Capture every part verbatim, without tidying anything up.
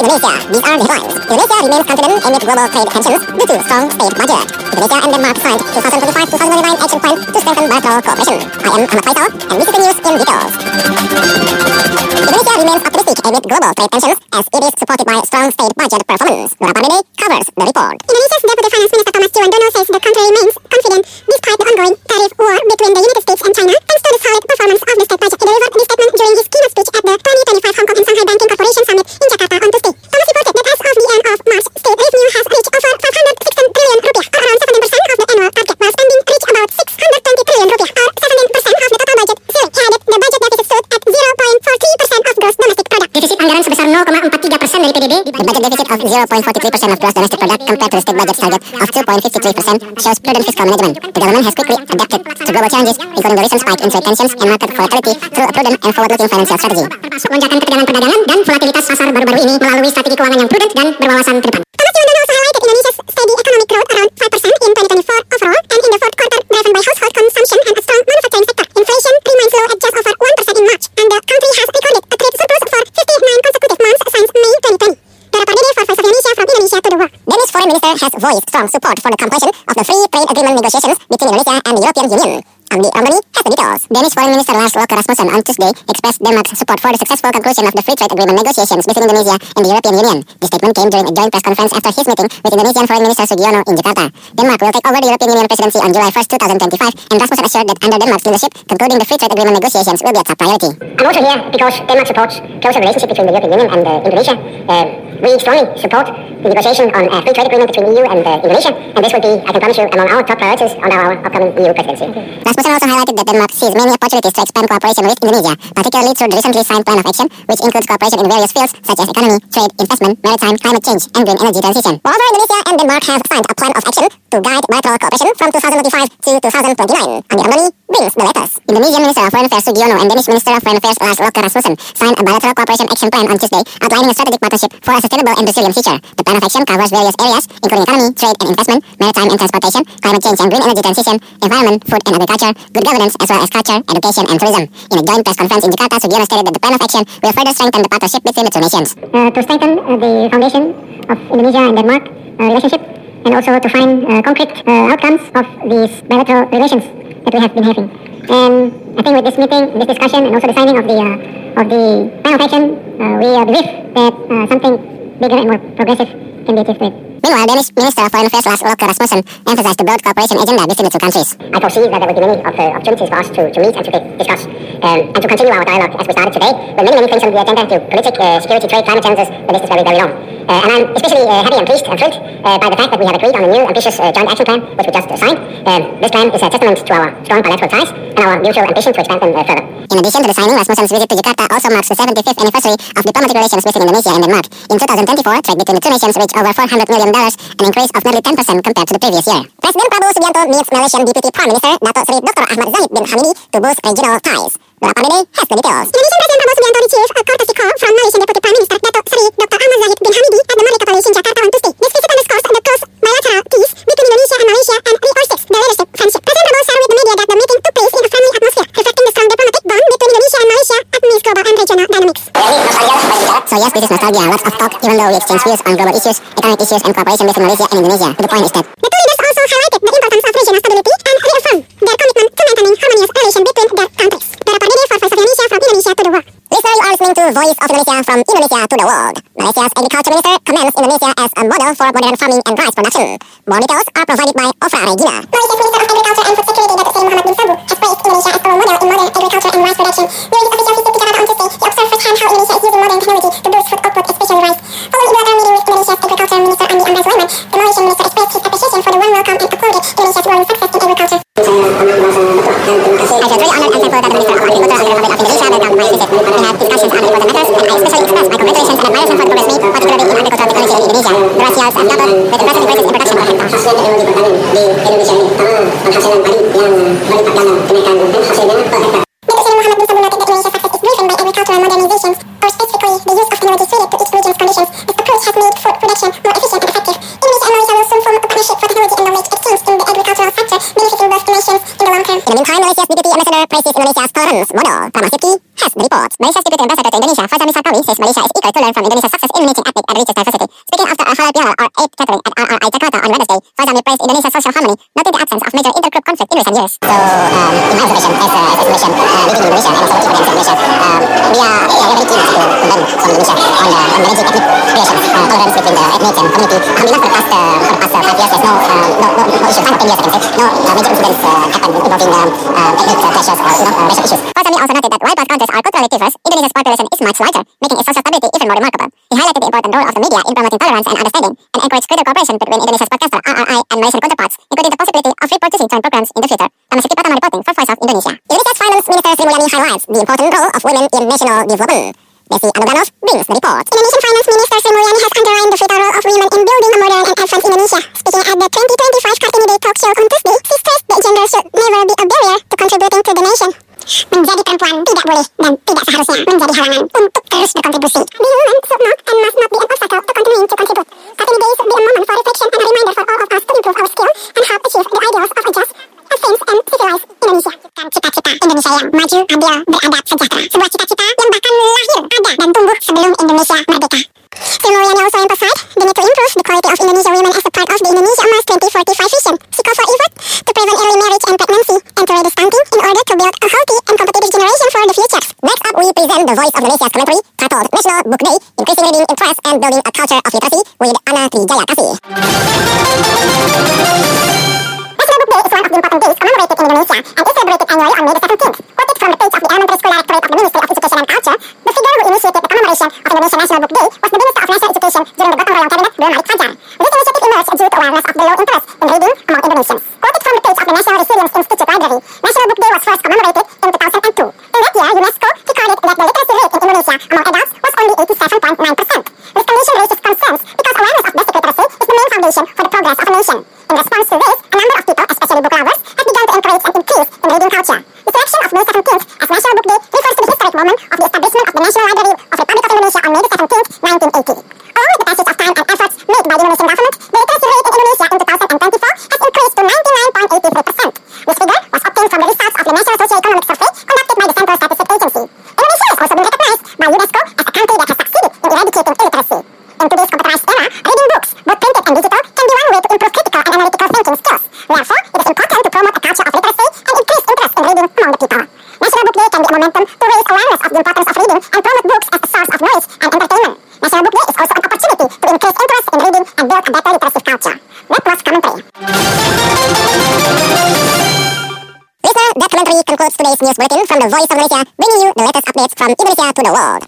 Indonesia. These are the headlines. Indonesia remains confident amid global trade tensions due to strong state budget. Indonesia and Denmark signed twenty twenty-five to twenty twenty-nine action plan to strengthen bilateral cooperation. I am Ahmad Faisal, and this is the news in details. Indonesia remains optimistic amid global trade tensions as it is supported by strong state budget performance. Nora Pardede covers the report. Indonesia's Deputy Finance Minister Thomas Juwandono says the country remains confident despite the ongoing tariff war between the United States and China, thanks to the solid performance of the state budget. He delivered this statement during his keynote speech at the twenty twenty-five Hong Kong and Shanghai Banking Corporation Summit in Jakarta on Tuesday. Thomas reported that as of the end of March, state revenue has reached over five hundred sixteen trillion rupiah, or around seventeen percent of the annual target, while spending reached about six hundred twenty trillion rupiah, or seventeen percent of the total budget ceiling. He added the budget deficit stood at zero point four three percent of gross domestic product. Defisit anggaran sebesar nol koma empat tiga persen dari P D B. The budget deficit of zero point four three percent of gross domestic product compared to the state budget's target of two point five three percent shows prudent fiscal management. The government has quickly adapted to global challenges, including the recent spike in trade tensions and market volatility through a prudent and forward-looking financial strategy. Termasuk lonjakan ketegangan perdagangan dan volatilitas pasar baru-baru ini melalui strategi keuangan yang prudent dan berwawasan ke depan. Thomas Juwandono also highlighted Indonesia's steady economic growth around five percent in twenty twenty-four overall and in the fourth quarter, driven by household consumption and a strong manufacturing sector. Inflation remains low at just over one percent in March, and the country has recorded a trade surplus for fifty-nine consecutive months since May twenty twenty. Nora Pardede for Voice of Indonesia from Indonesia to the world. Danish foreign minister has voiced strong support for the completion of the free trade agreement negotiations between Indonesia and the European Union. Andi Ramdhani has the details. Danish foreign minister Lars Løkke Rasmussen on Tuesday expressed Denmark's support for the successful conclusion of the free trade agreement negotiations between Indonesia and the European Union. The statement came during a joint press conference after his meeting with Indonesian Foreign Minister Sugiono in Jakarta. Denmark will take over the European Union presidency on July first, twenty twenty-five, and Rasmussen assured that under Denmark's leadership, concluding the free trade agreement negotiations will be a top priority. I'm also here because Denmark supports closer relationship between the European Union and uh, Indonesia. Uh, we strongly support the negotiation on a free trade agreement between E U and uh, Indonesia, and this will be, I can promise you, among our top priorities on our upcoming E U presidency. Rasmussen also highlighted that Denmark sees many opportunities to expand cooperation with Indonesia, particularly through the recently signed Plan of Action, which includes cooperation in various fields such as economy, trade, investment, maritime, climate change, and green energy transition. Moreover, Indonesia and Denmark have signed a Plan of Action to guide bilateral cooperation from twenty twenty-five to twenty twenty-nine. Andi Ramdhani brings the latest. Indonesian Minister of Foreign Affairs Sugiono and Danish Minister of Foreign Affairs Lars Løkke Rasmussen signed a bilateral cooperation action plan on Tuesday, outlining a strategic partnership for a sustainable and resilient future. The Plan of Action covers various areas, including economy, trade and investment, maritime and transportation, climate change and green energy transition, environment, food and agriculture, good governance, as well as culture, education and tourism. In a joint press conference in Jakarta, Sugiono stated that the Plan of Action will further strengthen the partnership between the two nations. Uh, to strengthen uh, the foundation of Indonesia and Denmark uh, relationship, and also to find uh, concrete uh, outcomes of these bilateral relations that we have been having. And I think with this meeting, this discussion, and also the signing of the uh, of the Plan of Action, uh, we uh, believe that uh, something bigger and more progressive can be achieved. Meanwhile, Danish Minister of Foreign Affairs Lars Løkke Rasmussen emphasized the broad cooperation agenda between the two countries. I foresee that there will be many of the opportunities for us to, to meet and to discuss um, and to continue our dialogue as we started today. There are many, many things on the agenda to politics, uh, security, trade, climate challenges. The list is very, very long. Uh, and I'm especially uh, happy and pleased and thrilled uh, by the fact that we have agreed on a new ambitious uh, joint action plan, which we just uh, signed. Um, this plan is a testament to our strong bilateral ties and our mutual ambition to expand them uh, further. In addition to the signing, Rasmussen's visit to Jakarta also marks the seventy-fifth anniversary of diplomatic relations between Indonesia and Denmark. In twenty twenty-four, trade between the two nations reached over four hundred million dollars, an increase of nearly ten percent compared to the previous year. President Prabowo Subianto meets Malaysian Deputy Prime Minister Datuk Seri Doctor Ahmad Zahid bin Hamidi to boost regional ties. Nora Pardede has the details. Indonesian President Prabowo Subianto received a courtesy call from Malaysian Deputy Prime Minister Datuk Seri Doctor Ahmad Zahid bin Hamidi at the Merdeka Palace in Jakarta on Tuesday. This visit underscores the close bilateral ties between Indonesia and Malaysia and reinforces the leadership friendship. President Prabowo shared with the media that the meeting took place in a friendly atmosphere, reflecting the strong diplomatic bond between Indonesia and Malaysia amidst global and regional dynamics. So yes, this is nostalgia, lots of talk, even though we exchange views on global issues, economic issues and cooperation between Malaysia and Indonesia. But the point is that the two leaders also highlighted the importance of regional stability and reaffirmed their commitment to maintaining harmonious relations between their countries. Nora Pardede for Voice of Indonesia from Indonesia to the world. Listener, you are listening to Voice of Indonesia from Indonesia to the world. Malaysia's Agriculture Minister commends Indonesia as a model for modern farming and rice production. More details are provided by Ofra Regina. Malaysia's Minister of Agriculture and Food Security, Datuk Seri Muhammad bin Sabu, has praised Indonesia as a role model in modern agriculture and rice production. During his official visit to Jakarta on Tuesday, he observed firsthand how Indonesia is using modern technology to boost food output, especially rice. Following a bilateral meeting with Indonesia's Agriculture Minister Andi Amran Sulaiman, the Malaysian minister expressed his appreciation for the warm welcome and applauded Indonesia's growing success in agriculture. I feel very honored and thankful that the Minister of Agriculture of the Republic of Indonesia welcomed my visit. We had discussions on important matters, and I especially express my congratulations and admiration for the progress made, particularly in agricultural technology in Indonesia. The rice yields have doubled, with impressive increases in production per hectare. Hasilnya yang lebih pertama di Indonesia ini, pertama penghasilan padi yang melipat ganda kenaikan hasilnya per hektar. Datuk Seri Muhammad bin Sabu noted that Indonesia's success is driven by agricultural modernizations, or specifically the use of technology suited to each region's conditions. This approach has made food production more efficient and effective. Indonesia and Malaysia will soon form a partnership for technology and knowledge exchange in the agricultural sector, benefiting both nations in the long term. In the meantime, Malaysia's Deputy Ambassador praises Indonesia's tolerance model. Pramah Sipki has The Report. Malaysia's Deputy Ambassador to Indonesia, Fazami Sarkawi, says Malaysia is eager to learn from Indonesia's success in managing ethnic and religious diversity. Speaking after a halal bihalal or Eid gathering at R R I Jakarta on Wednesday, Fazami praised Indonesia's social harmony, noting the absence of major intergroup conflict in recent years. So, um, in my observation, as, uh, as estimation, uh, living in Indonesia and also working for the Indonesia, um, we are yeah, we are very keen to, to learn from Indonesia on, uh, on managing ethnic relations, uh, tolerance between the ethnic and community. Alhamdulillah, for the past, uh, for the past uh, five years, there's no, uh, no, no, no issues, five or ten years, I can say, no uh, major incidents uh, happen involving um, uh, ethnic uh, clashes or you know, uh, racial issues. Fazami also noted that while both countries are culturally diverse, Indonesia's population is much larger, making its social stability even more remarkable. He highlighted the important role of the media in promoting tolerance and understanding, and encouraged greater cooperation between Indonesia's podcaster R R I and Malaysian counterparts, including the possibility of reproducing joint programs in the future. Tamasiti Pratama reporting for Voice of Indonesia. Indonesia's Finance Minister Sri Mulyani highlights the important role of women in national development. Desi Anuganov brings the report. Indonesian Finance Minister Sri Mulyani has underlined the vital role of women in building a modern and advanced Indonesia. Speaking at the twenty twenty-five Kartini Day talk show on Tuesday, she stressed that gender should never be a barrier to contributing to the nation. Menjadi perempuan tidak boleh dan tidak seharusnya menjadi halangan untuk terus berkontribusi. Being women should not and must not be an obstacle to continuing to contribute. Kartini Day should be a moment for reflection and a reminder for all of us to improve our skill and help achieve the ideals of a just, a safe and civilized Indonesia. Cita-cita Indonesia yang maju, adil, beradab, sejahtera. Sebuah cita-cita yang bahkan lahir, ada, dan tumbuh sebelum Indonesia merdeka. Sri Mulyani also emphasized the need to improve the quality of Indonesian women as a part of the Indonesia Emas twenty forty-five vision. She called for effort to prevent early marriage and pregnancy and to reduce stunting in order to build a healthy and competitive generation for the future. Next up, we present the Voice of Indonesia's commentary titled National Book Day, Increasing Reading Interest and Building a Culture of Literacy with Anna Trijaya Kasih. National Book Day is one of the important days commemorated in Indonesia and is celebrated annually on May the seventeenth. Quoted from the page of the Elementary School Directorate of the Ministry of Education and Culture, the figure who initiated the commemoration of Indonesian National Book Day was the Minister of National Education during the Gotong Royong Cabinet, Abdul Malik Fajar. This initiative emerged due to awareness of the low interest in reading among Indonesians. Quoted from the page of the National Resilience Institute Library, National Book Day was first commemorated in two thousand two. In that year, UNESCO recorded that the literacy rate in Indonesia among adults was only eighty-seven point nine percent. This condition raises concerns because awareness of basic literacy is the main foundation for the progress of a nation. In response to this, a number of people, especially book lovers, have begun to encourage an increase in reading culture. The selection of May seventeenth as National Book Day refers to the historic moment of the establishment of the National Library of Republic of Indonesia on May seventeenth, nineteen eighty. Along with the passage of time and efforts made by the Indonesian government, the literacy rate in Indonesia in two thousand twenty-four has increased to ninety-nine point eight three percent. This figure was obtained from the results of the National Socio-Economic Survey conducted by the Central Statistics Agency. Indonesia has also been recognized by UNESCO as a country that has succeeded in eradicating illiteracy. In today's computerized era, reading books, both printed and digital, can be one way to improve critical and analytical thinking skills. Therefore, it is important to promote a culture of literacy and increase interest in reading among the people. National Book Day can be a momentum to raise awareness of the importance of reading and promote books as a source of knowledge and entertainment. National Book Day is also an opportunity to increase interest in reading and build a better literacy culture. That was commentary. Listener, that commentary concludes today's news bulletin from the Voice of Indonesia, bringing you the latest updates from Indonesia to the world.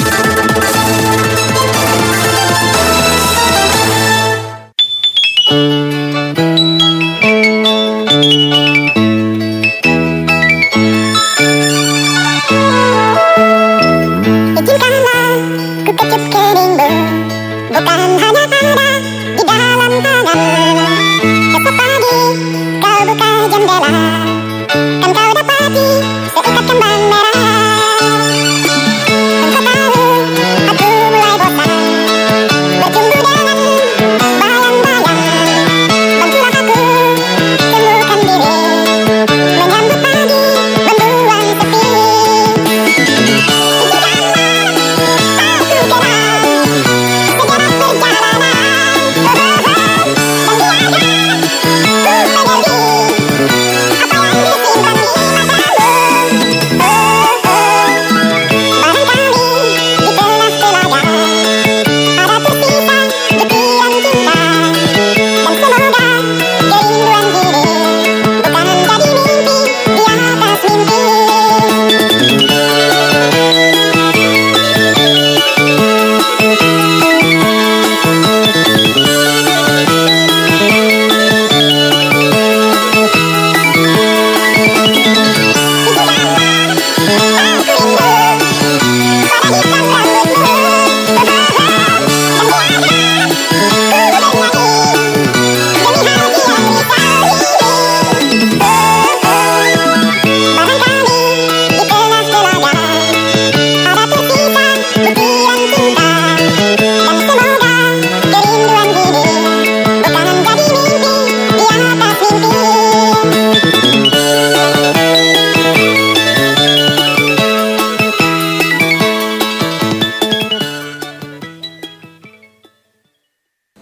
Izinkanlah ku kecup keringmu, bukan hanya ada di dalam tangan. Esok pagi kau buka jendela, kan kau dapati seikat kembang merah. Engkau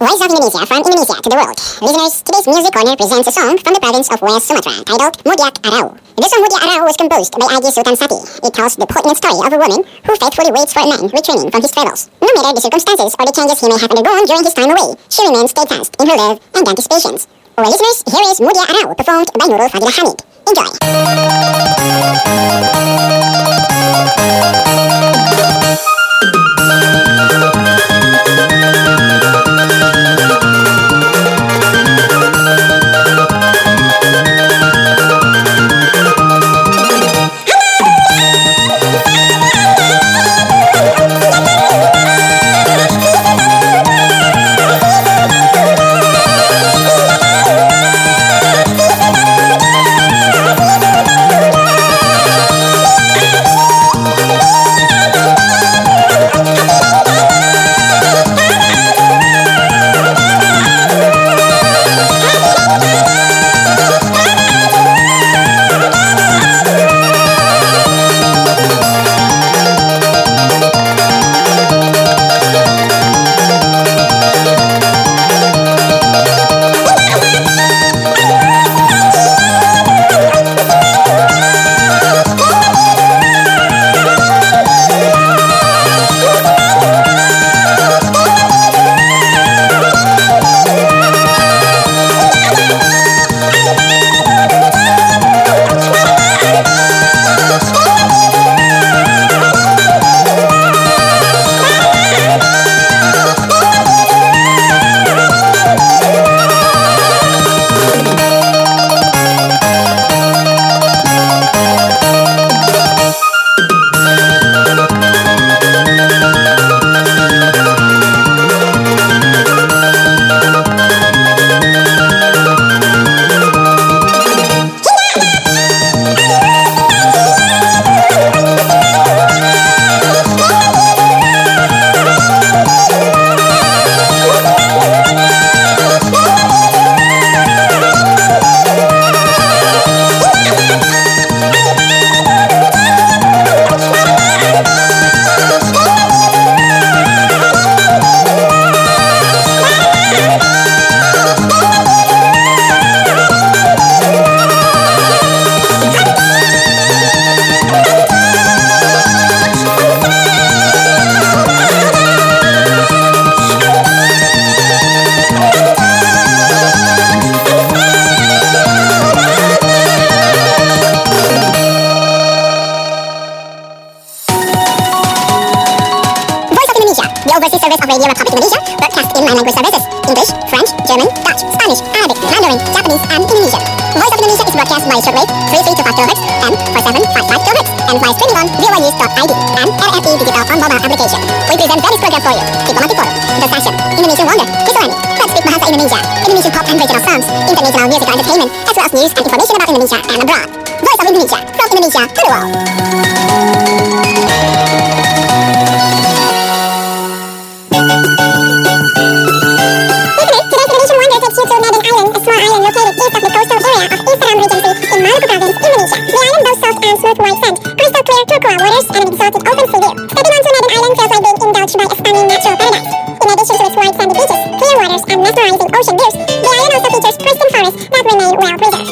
Voice of Indonesia from Indonesia to the world. Listeners, today's Music Corner presents a song from the province of West Sumatra titled Mudiak Arau. The song Mudiak Arau was composed by Agi Sultan Sati. It tells the poignant story of a woman who faithfully waits for a man returning from his travels. No matter the circumstances or the changes he may have undergone during his time away, she remains steadfast in her love and anticipations. Well, listeners, here is Mudiak Arau performed by Nurul Fadilah Hamid. Enjoy! Overseas service of Radio Republic Indonesia, broadcast in nine language services: English, French, German, Dutch, Spanish, Arabic, Mandarin, Japanese, and Indonesian. Voice of Indonesia is broadcast by shortwave three three two five kilohertz and four seven five five kilohertz and via streaming on v o news dot i d and R F E Digital on mobile application. We present various programs for you: Diplomatic Forum, The Session, Indonesian Wonder, Kisarani, Let's Speak Bahasa Indonesia, Indonesian pop and regional songs, international music and entertainment, as well as news and information about Indonesia and abroad. Voice of Indonesia, from Indonesia to the world. Smooth white sand, crystal clear turquoise waters, and an exotic open sea view. Stepping onto Madden Island feels like being indulged by a stunning natural paradise. In addition to its white sandy beaches, clear waters, and mesmerizing ocean views, the island also features pristine forests that remain well preserved.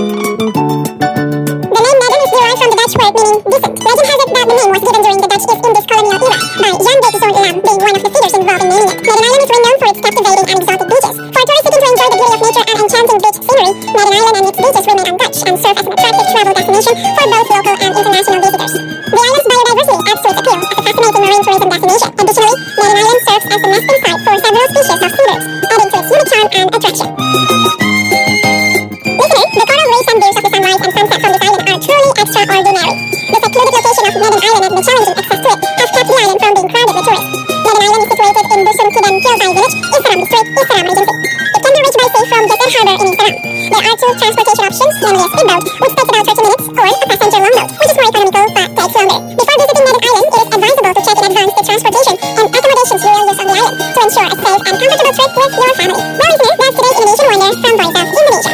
The name Madden is derived from the Dutch word meaning decent. Legend has it that the name was given during the Dutch East Indies colonial era by Jan de Zoon Lam being one of the figures involved in naming it. Madden Island is renowned for its captivating and exotic beaches. For tourists seeking to enjoy the beauty of nature and enchanting beach scenery, Madden Island and its beaches remain untouched and serve as an attractive travel destination for both local and international visitors. The island's biodiversity adds to its appeal as a fascinating marine tourism destination. Additionally, Madden Island serves as the nesting site for several species of seabirds, adding to its unique charm and attraction. Listeners, the coral reefs and views of the sunrise and sunset from this island are truly extraordinary. The secluded location of Madden Island and the challenging access to it have kept the island from being crowded with tourists. Madden Island is situated in Dusun Kidan Kilzai village, Istaram district, Istaram Regency. It can be reached by sea from Jesen Harbour in Istaram. There are two transportation options, namely a speedboat, which takes about thirty minutes, or a passenger longboat, which is more economical but takes longer. Before visiting Madden Island, it is advisable to check in advance the transportation and accommodations you will use on the island to ensure a safe and comfortable trip with your family. Well, listeners, that's today's Indonesian Wonder from Voice of Indonesia.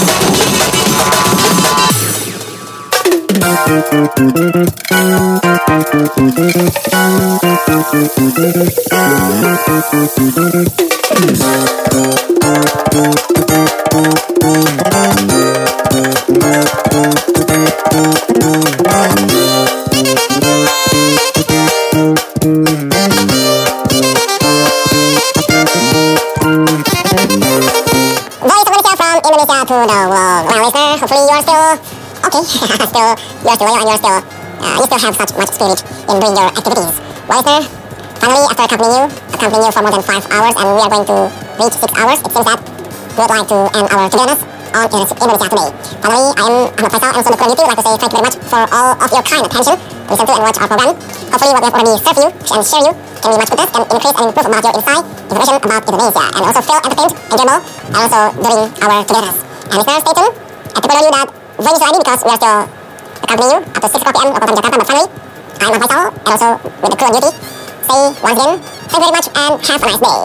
Thank you. To the world. Well, listener, hopefully you're still okay. still, you're still loyal and you're still, uh, you still have such much spirit in doing your activities. Well, listener, finally, after accompanying you, accompanying you for more than five hours, and we are going to reach six hours, it seems that we would like to end our togetherness on Indonesia today. Finally, I am Ahmad Faisal, and also the community would like to say thank you very much for all of your kind attention. Listen to and watch our program. Hopefully, what we have already served you and share you can be much goodness and increase and improve about your insight, information about Indonesia, and also feel entertained, enjoyable, and also during our togetherness. And listeners, stay tuned at the point that venue still I D because we are still accompanying you up to six o'clock p m local time Jakarta. But finally, I am Faisal, and also with the crew on duty, say once again, thank you very much and have a nice day.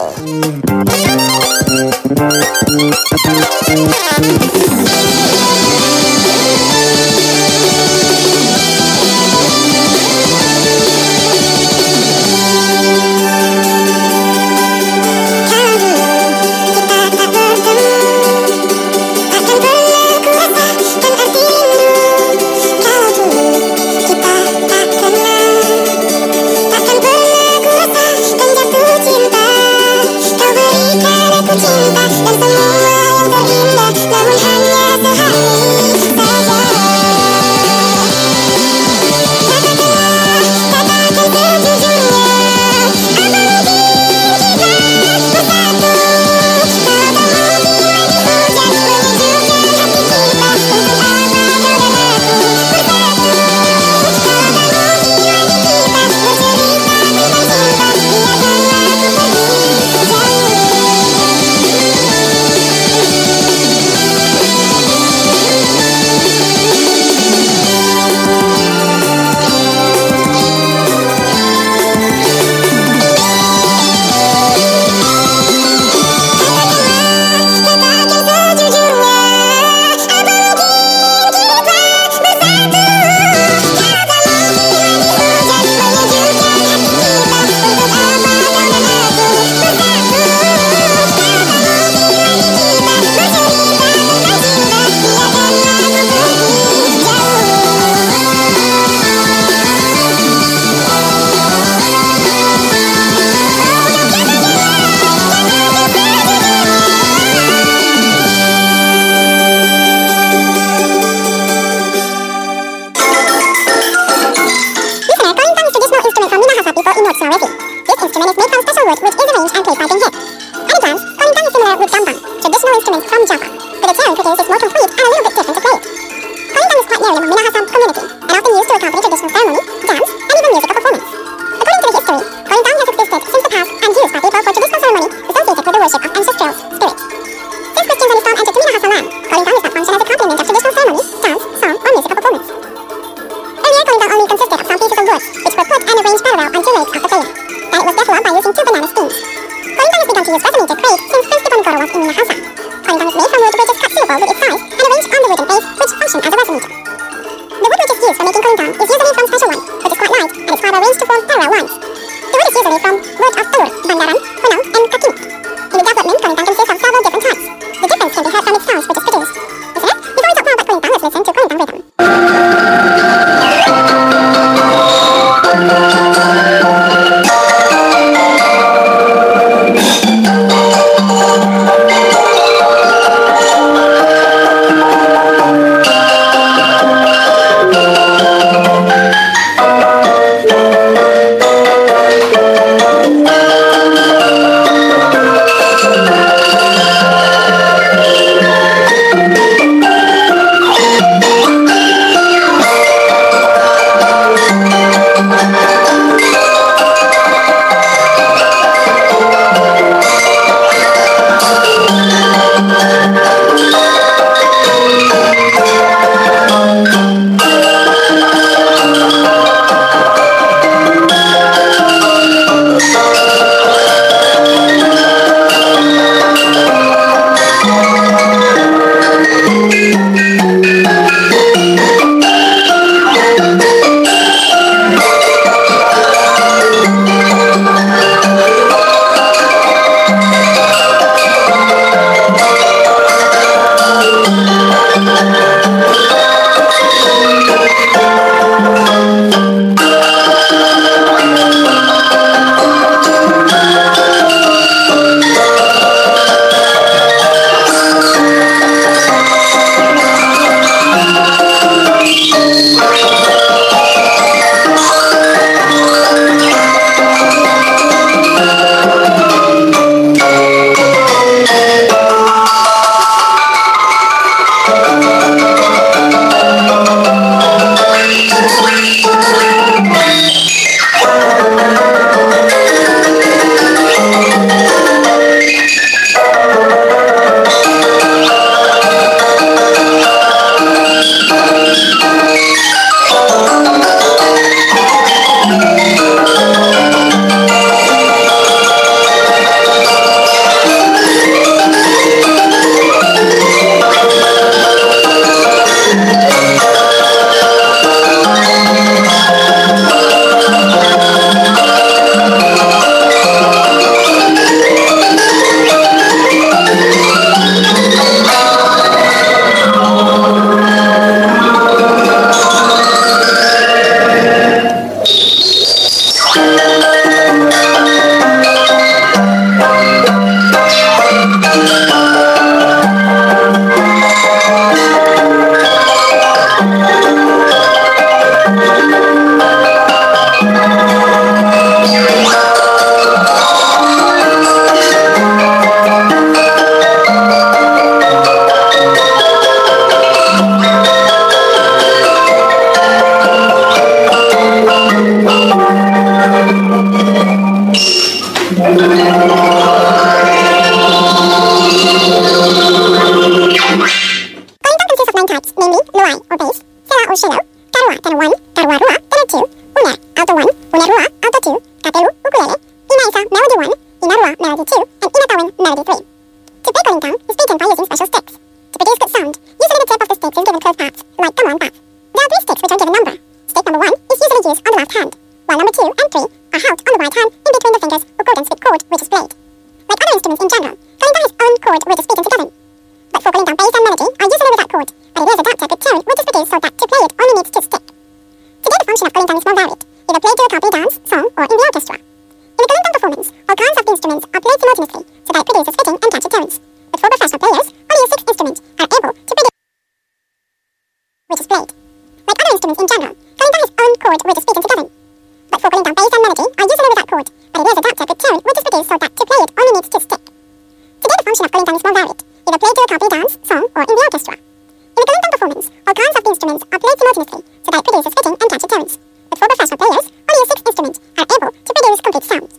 chord which is beaten together. But vocally down bass and melody are usually without chord, but it is adapted with tone which is produced so that to play it only needs to stick. Today the function of calling down is more varied, either played to accompany dance, song, or in the orchestra. In a calling down performance, all kinds of instruments are played simultaneously so that it produces fitting and catchy tones. But for professional players, only six instruments are able to produce which is played. Like other instruments in general, calling down is own chord which is beaten together. But for calling down bass and melody are usually without chord, but it is adapted with tone which is produced so that to play it only needs to stick. Today the function of calling down is more varied, either played to accompany dance, song, or in the orchestra. In a calling down performance, all kinds of instruments are played simultaneously so that it produces fitting and catchy tones. But for professional players, only six instruments are able to produce complete sounds.